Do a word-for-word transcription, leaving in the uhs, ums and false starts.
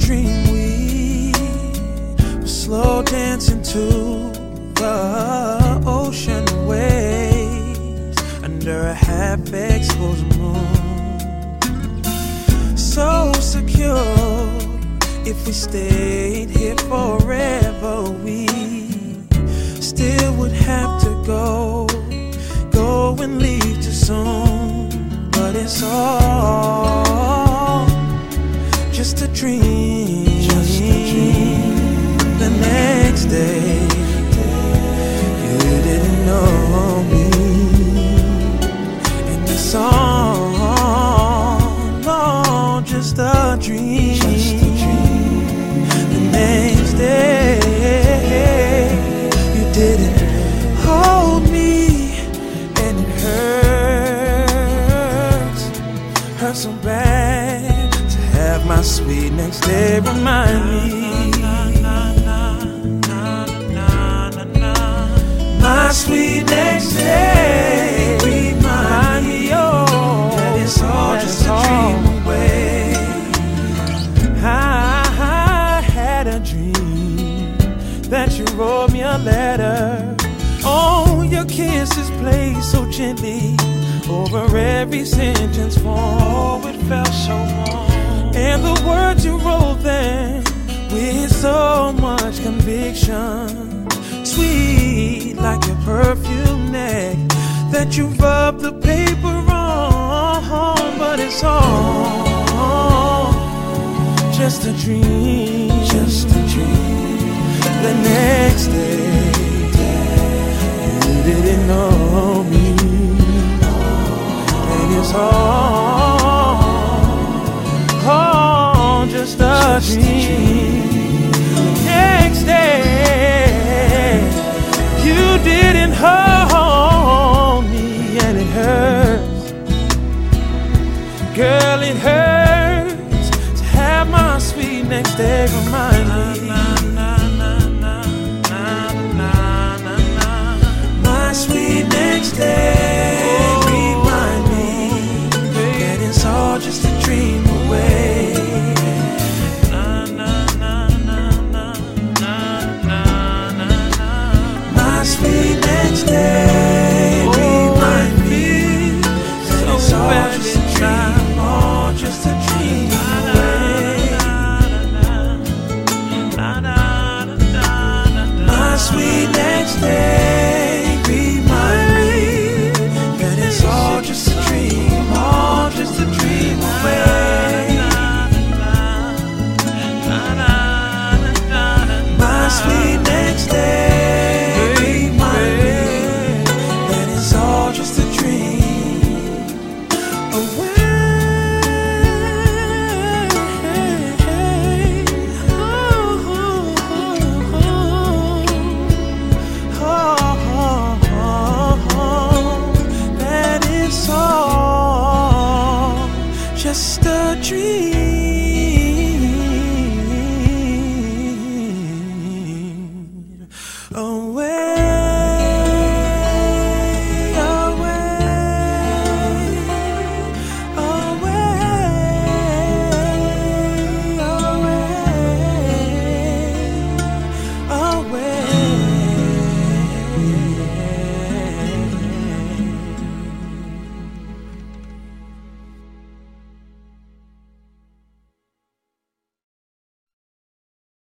dream we were slow dancing to the ocean waves under a half-exposed moon. So secure, if we stayed here forever, we still would have to go, go and leave too soon. But it's all just a dream. Just a dream. The next day, you didn't know me, and it's all, all just a dream. Just a dream. The next day, you didn't hold me, and it hurts, hurts so bad to have my sweet next day remind me. My sweet next day remind me, oh, that it's all just a dream away. I, I had a dream that you wrote me a letter. Oh, your kisses played so gently over every sentence form. Oh, it felt so warm. And the words you wrote then with so much conviction, sweet like your perfume neck that you rub the paper on. But it's all just a dream. Just a dream. The next day, you didn't know me, and it's all, all just a dream. Next day, you didn't hold me, and it hurts, girl, it hurts to have my sweet next day remind me. My sweet next day.